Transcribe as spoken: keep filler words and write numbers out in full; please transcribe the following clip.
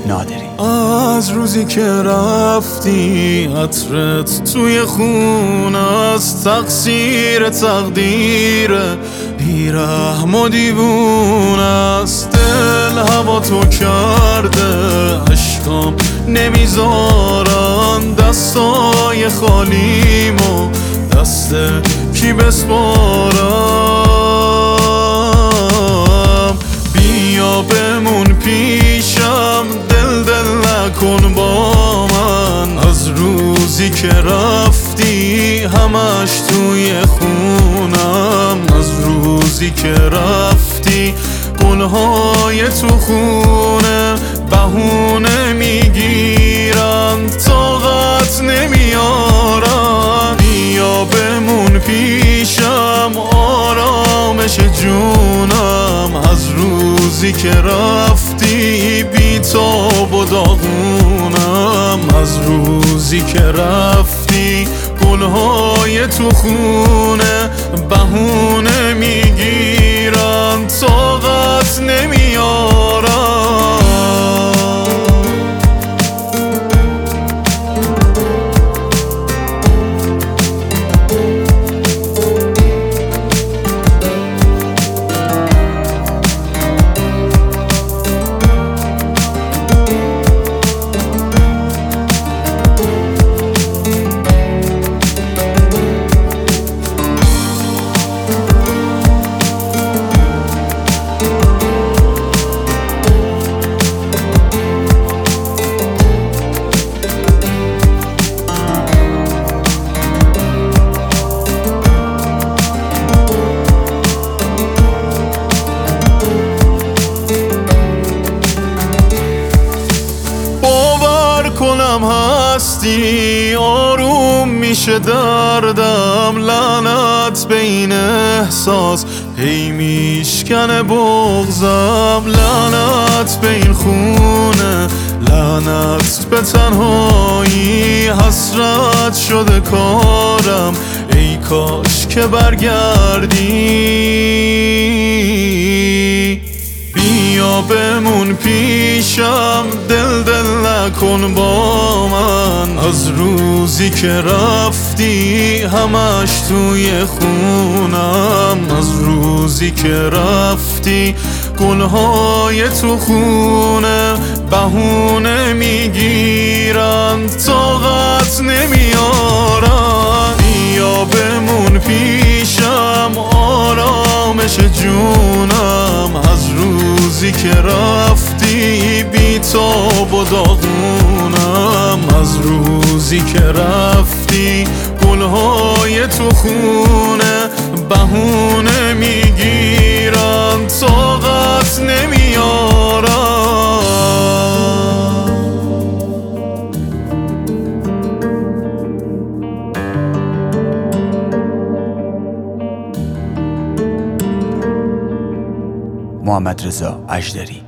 نادری. از روزی که رفتی عطرت توی خون است، تقصیر تقدیر بیرحم و دیوون است. دل هوا تو کرده، عشقام نمیذارن دستای خالیمو دست کی بسپارم. بیا بمون پیشم، دل دل نکن با من. از روزی که رفتی همش توی خونم. از روزی که رفتی گلهای تو خونه بهونه میگیرن، طاقت نمیارن. بیا بمون پیشم آرامش جونم. از روزی که رفتی بی‌تاب و داغونم. از روزی که رفتی گلهای تو خونه بهونه میگیرن، طاقت نمیارن. کنم هستی آروم میشه دردم، لعنت به این احساس هی میشکنه بغضم. لعنت به این خونه، لعنت به تنهایی، حسرت شده کارم ای کاش که برگردی. بیا بمون پیشم، دل دل نکن با من. از روزی که رفتی همش توی خونم. از روزی که رفتی گلهای تو خونه بهونه میگیرن، طاقت نمیارن. بیا بمون پیشم آرامش جونم. از روزی که رفتی بی‌تاب و داغونم. از روزی که رفتی گلهای تو خونه بهونه میگیرن، طاقت نمیارن. محمد رضا اژدری.